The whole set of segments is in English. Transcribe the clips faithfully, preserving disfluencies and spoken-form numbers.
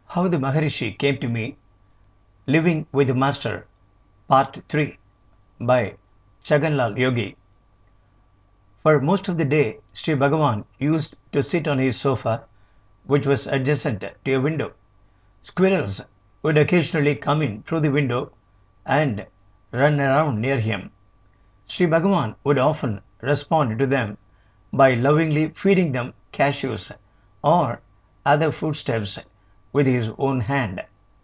How the Maharishi Came to Me, Living with the Master, Part three by Chaganlal Yogi. For most of the day, Sri Bhagavan used to sit on his sofa, which was adjacent to a window. Squirrels would occasionally come in through the window and run around near him. Sri Bhagavan would often respond to them by lovingly feeding them cashews or other foodstuffs with his own hand.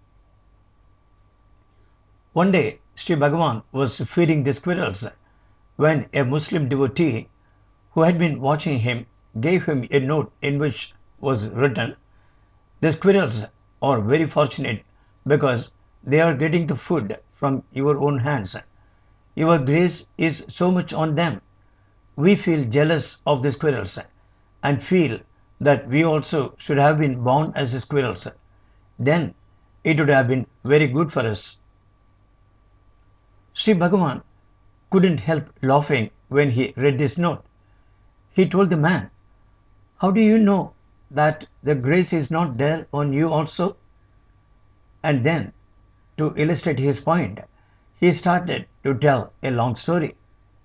One day, Sri Bhagavan was feeding the squirrels when a Muslim devotee who had been watching him gave him a note in which was written, "The squirrels are very fortunate because they are getting the food from your own hands. Your grace is so much on them. We feel jealous of the squirrels and feel that we also should have been born as squirrels. Then it would have been very good for us." Sri Bhagavan couldn't help laughing when he read this note. He told the man, "How do you know that the grace is not there on you also?" And then, to illustrate his point, he started to tell a long story.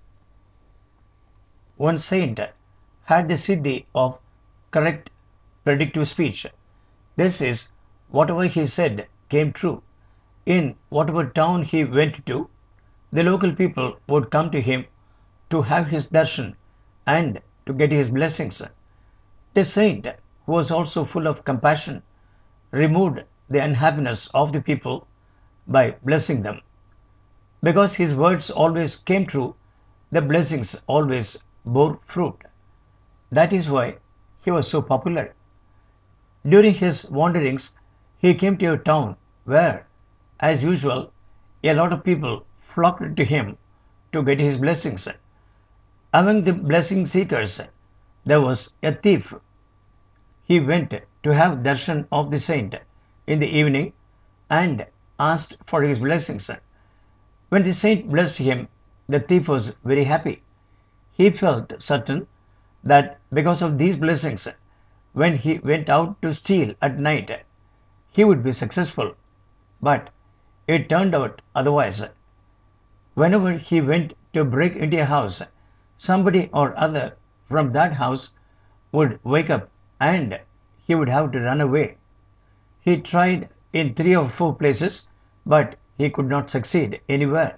One saint had the siddhi of correct predictive speech. This is, whatever he said came true. In whatever town he went to, the local people would come to him to have his darshan and to get his blessings. The saint, who was also full of compassion, removed the unhappiness of the people by blessing them. Because his words always came true, the blessings always bore fruit. That is why he was so popular. During his wanderings, he came to a town where, as usual, a lot of people flocked to him to get his blessings. Among the blessing seekers, there was a thief. He went to have darshan of the saint in the evening and asked for his blessings. When the saint blessed him, the thief was very happy. He felt certain that because of these blessings, when he went out to steal at night, he would be successful. But it turned out otherwise. Whenever he went to break into a house, somebody or other from that house would wake up and he would have to run away. He tried in three or four places, but he could not succeed anywhere.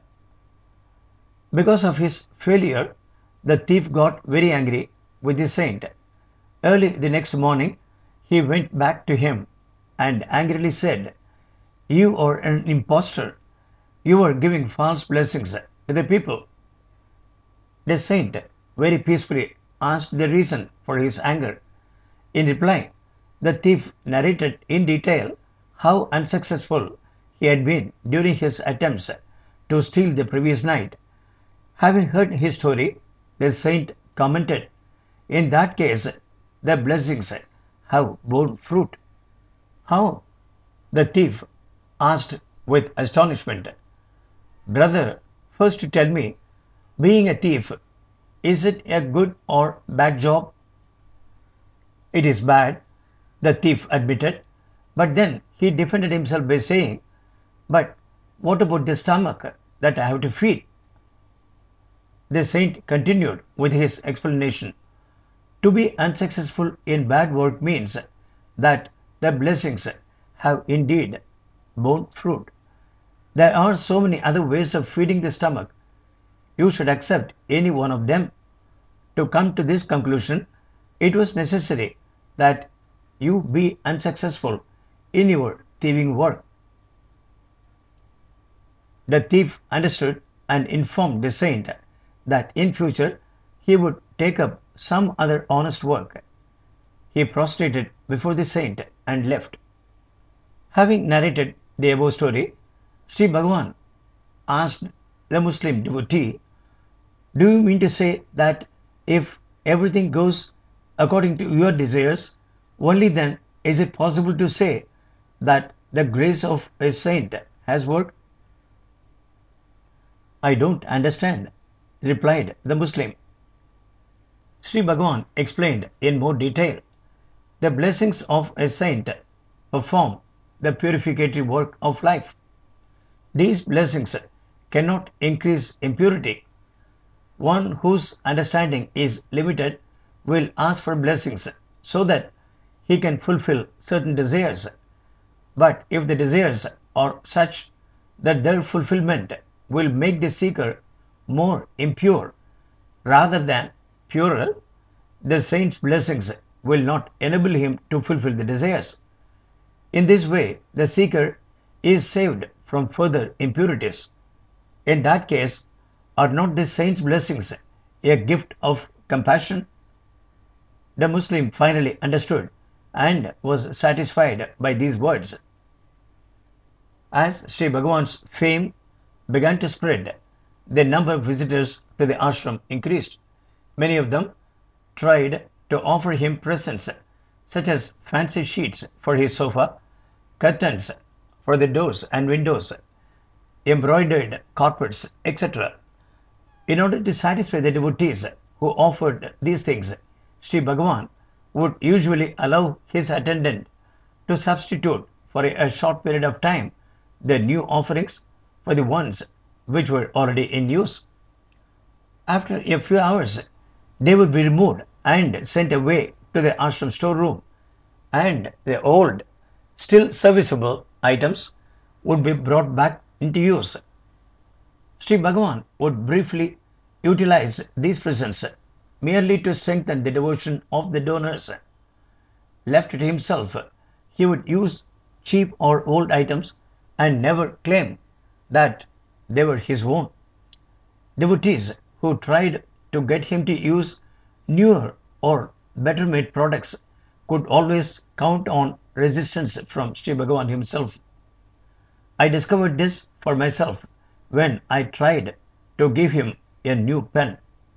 Because of his failure, the thief got very angry with the saint. Early the next morning, he went back to him and angrily said, "You are an impostor. You are giving false blessings to the people." The saint very peacefully asked the reason for his anger. In reply, the thief narrated in detail how unsuccessful he had been during his attempts to steal the previous night. Having heard his story, the saint commented, "In that case, the blessings have borne fruit." "How?" the thief asked with astonishment. "Brother, first tell me, being a thief, is it a good or bad job?" "It is bad," the thief admitted, but then he defended himself by saying, "But what about the stomach that I have to feed?" The saint continued with his explanation. To be unsuccessful in bad work means that the blessings have indeed borne fruit. There are so many other ways of feeding the stomach. You should accept any one of them. To come to this conclusion, it was necessary that you be unsuccessful in your thieving work. The thief understood and informed the saint that in future he would take up some other honest work. He prostrated before the saint and left. Having narrated the above story, Sri Bhagavan asked the Muslim devotee, "Do you mean to say that if everything goes according to your desires, only then is it possible to say that the grace of a saint has worked?" "I don't understand," replied the Muslim. Sri Bhagavan explained in more detail. The blessings of a saint perform the purificatory work of life. These blessings cannot increase impurity. One whose understanding is limited will ask for blessings so that he can fulfill certain desires. But if the desires are such that their fulfillment will make the seeker more impure rather than purer, the saint's blessings will not enable him to fulfill the desires. In this way, the seeker is saved from further impurities. In that case, are not the saint's blessings a gift of compassion? The Muslim finally understood and was satisfied by these words. As Sri Bhagavan's fame began to spread, the number of visitors to the ashram increased. Many of them tried to offer him presents such as fancy sheets for his sofa, curtains for the doors and windows, embroidered carpets, et cetera. In order to satisfy the devotees who offered these things, Sri Bhagavan would usually allow his attendant to substitute for a short period of time the new offerings for the ones which were already in use. After a few hours, they would be removed and sent away to the ashram storeroom, and the old, still serviceable items would be brought back into use. Sri Bhagavan would briefly utilize these presents merely to strengthen the devotion of the donors. Left to himself, he would use cheap or old items and never claim that they were his own. Devotees who tried to get him to use newer or better made products could always count on resistance from Sri Bhagavan himself. I discovered this for myself when I tried to give him a new pen.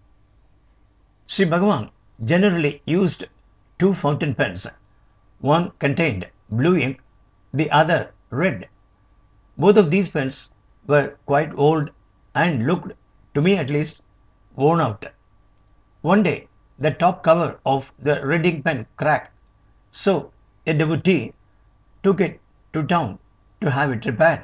Sri Bhagavan generally used two fountain pens. One contained blue ink, the other red. Both of these pens were quite old and looked, to me at least, worn out. One day, the top cover of the red ink pen cracked, so a devotee took it to town to have it repaired.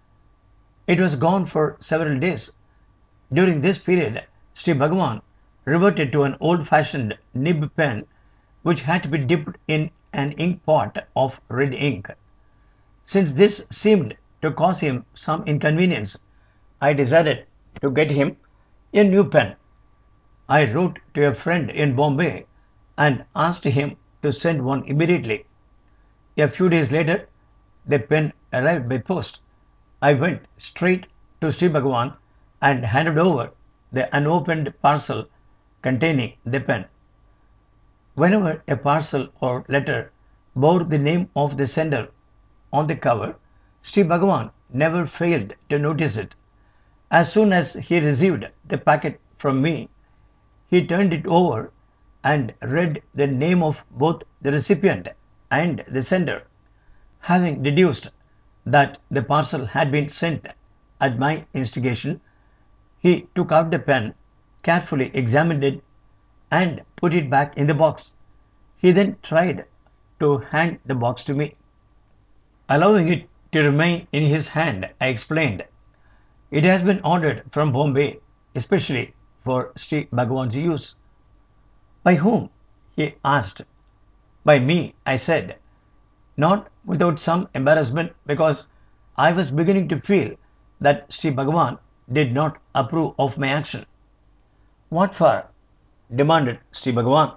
It was gone for several days. During this period, Sri Bhagavan reverted to an old-fashioned nib pen which had to be dipped in an ink pot of red ink. Since this seemed to cause him some inconvenience, I decided to get him a new pen. I wrote to a friend in Bombay and asked him to send one immediately. A few days later, the pen arrived by post. I went straight to Sri Bhagavan and handed over the unopened parcel containing the pen. Whenever a parcel or letter bore the name of the sender on the cover, Sri Bhagavan never failed to notice it. As soon as he received the packet from me, he turned it over and read the name of both the recipient and the sender. Having deduced that the parcel had been sent at my instigation, he took out the pen, carefully examined it, and put it back in the box. He then tried to hand the box to me. Allowing it to remain in his hand, I explained, "It has been ordered from Bombay, especially for Sri Bhagavan's use." "By whom?" he asked. "By me," I said, not without some embarrassment, because I was beginning to feel that Sri Bhagavan did not approve of my action. "What for?" demanded Sri Bhagavan.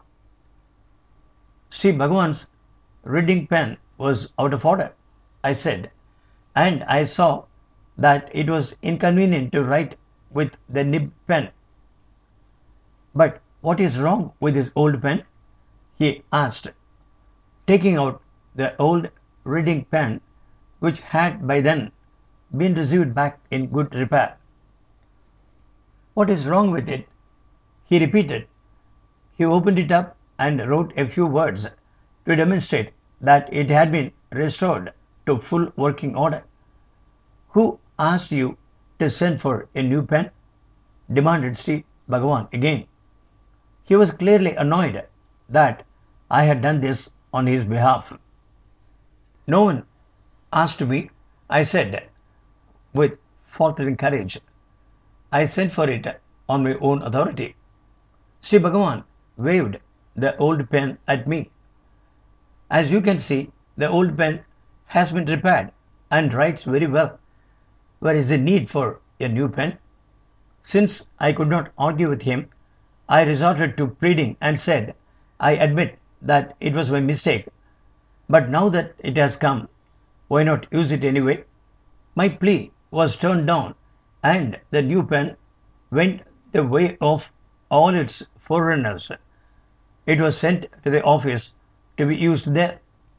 Sri Bhagavan's reading pen was out of order, I said, and I saw that it was inconvenient to write with the nib pen. "But what is wrong with this old pen?" he asked, taking out the old reading pen which had by then been received back in good repair. "What is wrong with it?" he repeated. He opened it up and wrote a few words to demonstrate that it had been restored to full working order. "Who asked you to send for a new pen?" demanded Sri Bhagavan again. He was clearly annoyed that I had done this on his behalf. "No one," asked me, I said with faltering courage, I sent for it on my own authority. Sri Bhagavan waved the old pen at me. As you can see, the old pen has been repaired and writes very well. Where is the need for a new pen? Since I could not argue with him, I resorted to pleading and said, I admit that it was my mistake, but now that it has come, why not use it anyway? My plea was turned down, and the new pen went the way of all its forerunners. It was sent to the office to be used there.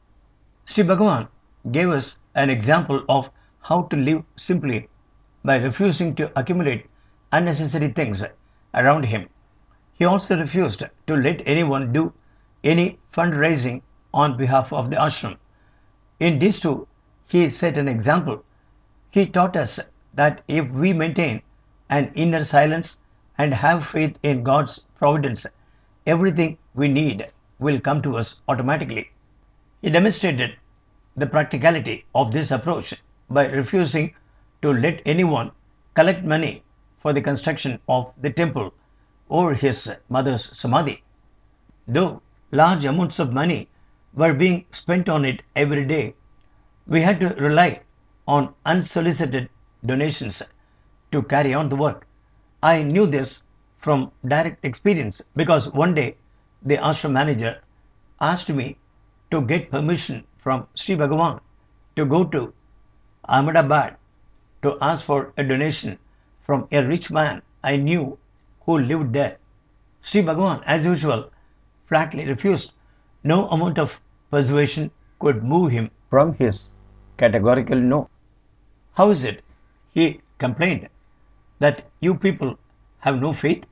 Sri Bhagavan gave us an example of how to live simply by refusing to accumulate unnecessary things around him. He also refused to let anyone do any fundraising on behalf of the ashram. In this too, he set an example. He taught us that if we maintain an inner silence and have faith in God's providence, everything we need will come to us automatically. He demonstrated the practicality of this approach by refusing to let anyone collect money for the construction of the temple or his mother's samadhi. Though large amounts of money were being spent on it every day, we had to rely on unsolicited donations to carry on the work. I knew this from direct experience because one day the ashram manager asked me to get permission from Sri Bhagavan to go to Ahmedabad to ask for a donation from a rich man I knew who lived there. Sri Bhagavan, as usual, flatly refused. No amount of persuasion could move him from his categorical no. How is it, he complained, that you people have no faith?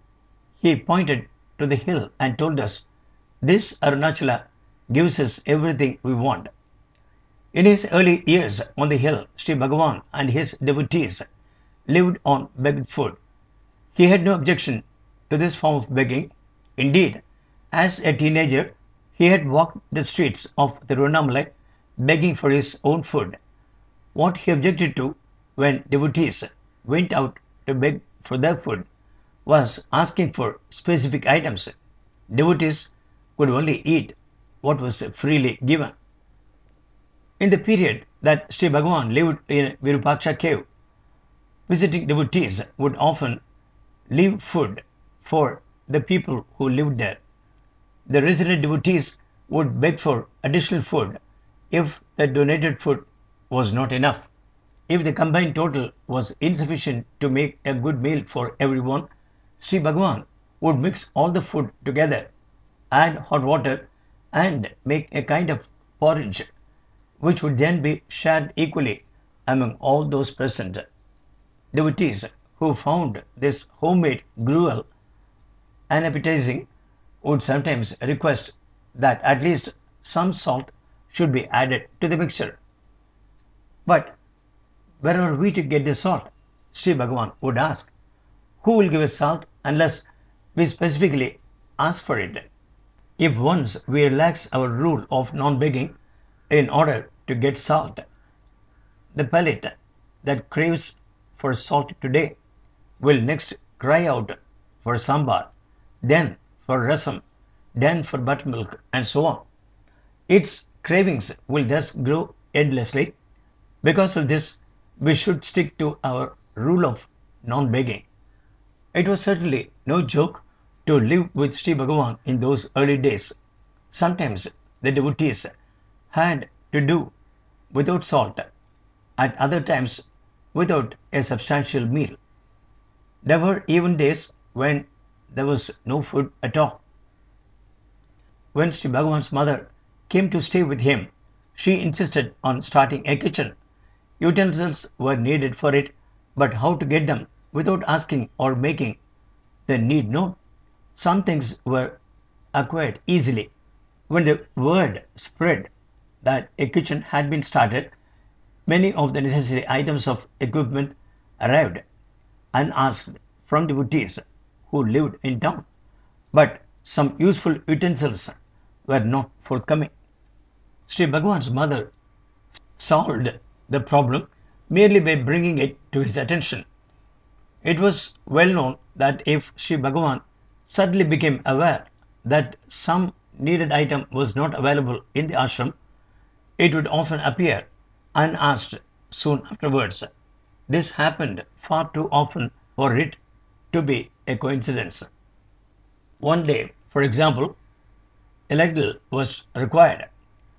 He pointed to the hill and told us, this Arunachala gives us everything we want. In his early years on the hill, Sri Bhagavan and his devotees lived on begged food. He had no objection to this form of begging. Indeed, as a teenager, he had walked the streets of Tiruvannamalai begging for his own food. What he objected to when devotees went out to beg for their food was asking for specific items. Devotees could only eat what was freely given. In the period that Sri Bhagavan lived in Virupaksha cave, visiting devotees would often leave food for the people who lived there. The resident devotees would beg for additional food if the donated food was not enough. If the combined total was insufficient to make a good meal for everyone, Sri Bhagavan would mix all the food together, add hot water, and make a kind of porridge, which would then be shared equally among all those present. Devotees who found this homemade gruel unappetizing would sometimes request that at least some salt should be added to the mixture. But where are we to get the salt? Sri Bhagavan would ask. Who will give us salt unless we specifically ask for it? If once we relax our rule of non-begging in order to get salt, the palate that craves for salt today will next cry out for sambar, then for rasam, then for buttermilk, and so on. Its cravings will thus grow endlessly. Because of this, we should stick to our rule of non-begging. It was certainly no joke to live with Sri Bhagavan in those early days. Sometimes the devotees had to do without salt, at other times without a substantial meal. There were even days when there was no food at all. When Sri Bhagavan's mother came to stay with him, she insisted on starting a kitchen. Utensils were needed for it, but how to get them without asking or making the need known? Some things were acquired easily. When the word spread that a kitchen had been started, many of the necessary items of equipment arrived unasked from devotees who lived in town. But some useful utensils were not forthcoming. Sri Bhagavan's mother solved the problem merely by bringing it to his attention. It was well known that if Sri Bhagavan suddenly became aware that some needed item was not available in the ashram, it would often appear unasked soon afterwards. This happened far too often for it to be a coincidence. One day, for example, a ladle was required.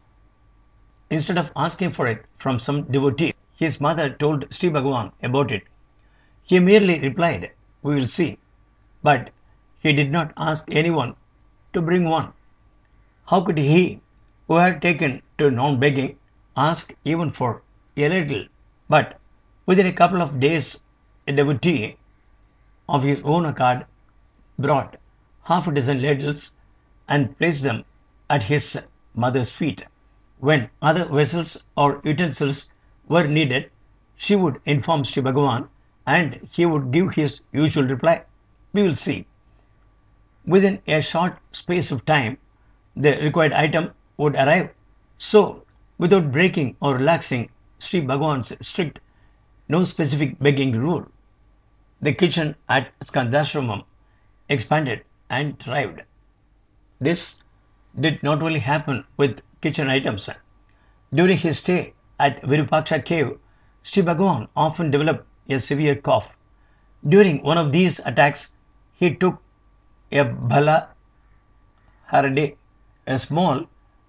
Instead of asking for it from some devotee, his mother told Sri Bhagavan about it. He merely replied, "We will see," but he did not ask anyone to bring one. How could he, who had taken to non-begging, ask even for a little? But within a couple of days, a devotee of his own accord brought half a dozen ladles and placed them at his mother's feet. When other vessels or utensils were needed, she would inform Sri Bhagavan and he would give his usual reply, "We will see." Within a short space of time, the required item would arrive. So, without breaking or relaxing Sri Bhagavan's strict no specific begging rule, the kitchen at Skandashramam expanded and thrived. This did not only happen with kitchen items. During his stay at Virupaksha cave, Sri Bhagavan often developed a severe cough. During one of these attacks, he took a bala harade, a small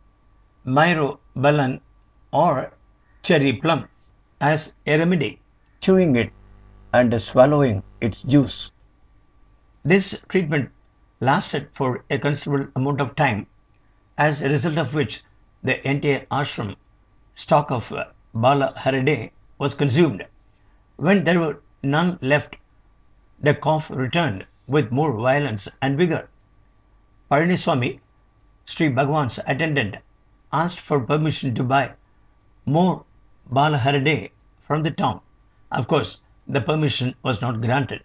myrobalan or cherry plum, as a remedy, chewing it and swallowing its juice. This treatment lasted for a considerable amount of time, as a result of which the entire ashram stock of uh, Bala Harade was consumed. When there were none left, the cough returned with more violence and vigor. Palaniswami, Sri Bhagwan's attendant, asked for permission to buy more Bala Harade from the town. Of course, the permission was not granted.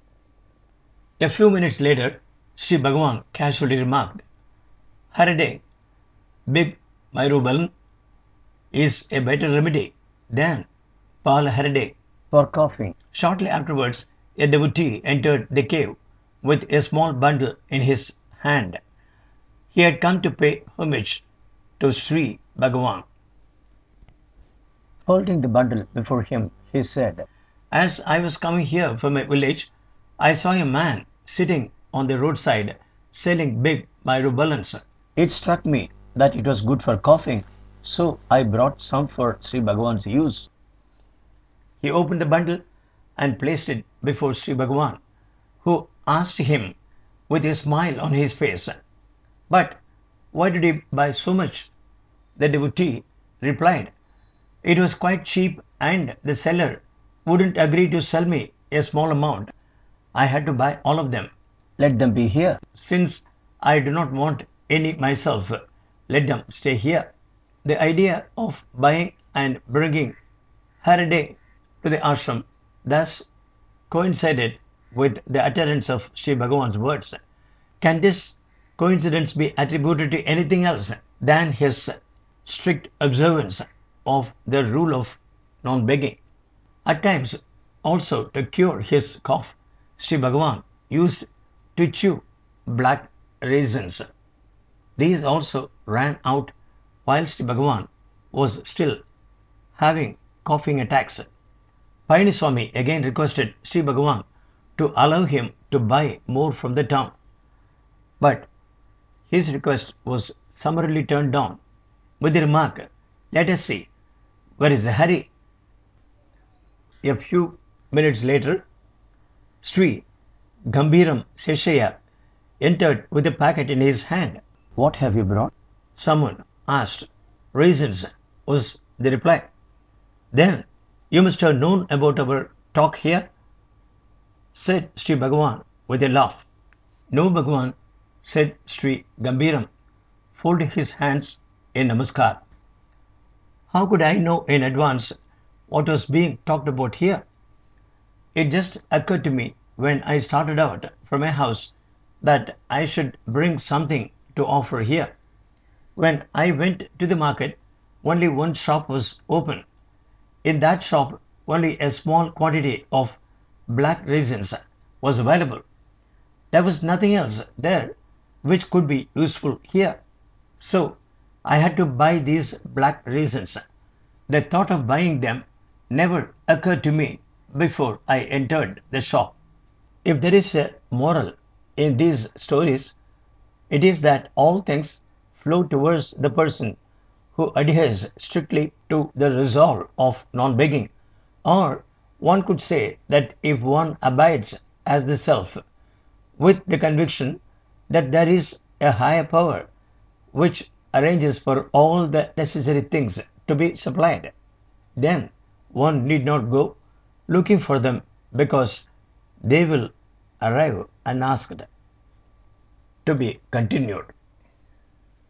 A few minutes later, Sri Bhagavan casually remarked, "Harade, big Myrobalan, is a better remedy than Bala Harade for coughing." Shortly afterwards, a devotee entered the cave with a small bundle in his hand. He had come to pay homage to Sri Bhagavan. Holding the bundle before him, he said, "As I was coming here from my village, I saw a man sitting on the roadside selling big myrobalans. It struck me that it was good for coughing, so I brought some for Sri Bhagavan's use." He opened the bundle and placed it before Sri Bhagavan, who asked him with a smile on his face, "But why did you buy so much?" The devotee replied, "It was quite cheap and the seller wouldn't agree to sell me a small amount. I had to buy all of them." "Let them be here. Since I do not want any myself, let them stay here." The idea of buying and bringing Harade to the ashram thus coincided with the utterance of Sri Bhagavan's words. Can this coincidence be attributed to anything else than his strict observance of the rule of non-begging? At times, also to cure his cough, Sri Bhagavan used to chew black raisins. These also ran out while Sri Bhagavan was still having coughing attacks. Palaniswami again requested Sri Bhagavan to allow him to buy more from the town. But his request was summarily turned down with the remark, "Let us see, where is the hurry?" A few minutes later, Sri Gambhiram Seshaya entered with a packet in his hand. "What have you brought?" someone asked. "Raisins," was the reply. "Then you must have known about our talk here," said Sri Bhagavan with a laugh. "No, Bhagavan," said Sri Gambhiram, folding his hands in namaskar. "How could I know in advance what was being talked about here? It just occurred to me when I started out from my house that I should bring something to offer here. When I went to the market, only one shop was open. In that shop, only a small quantity of black raisins was available. There was nothing else there which could be useful here. So I had to buy these black raisins. The thought of buying them never occurred to me before I entered the shop. If there is a moral in these stories, it is that all things flow towards the person who adheres strictly to the resolve of non-begging. Or one could say that if one abides as the self, with the conviction that there is a higher power which arranges for all the necessary things to be supplied, then one need not go looking for them because they will arrive unasked. To be continued.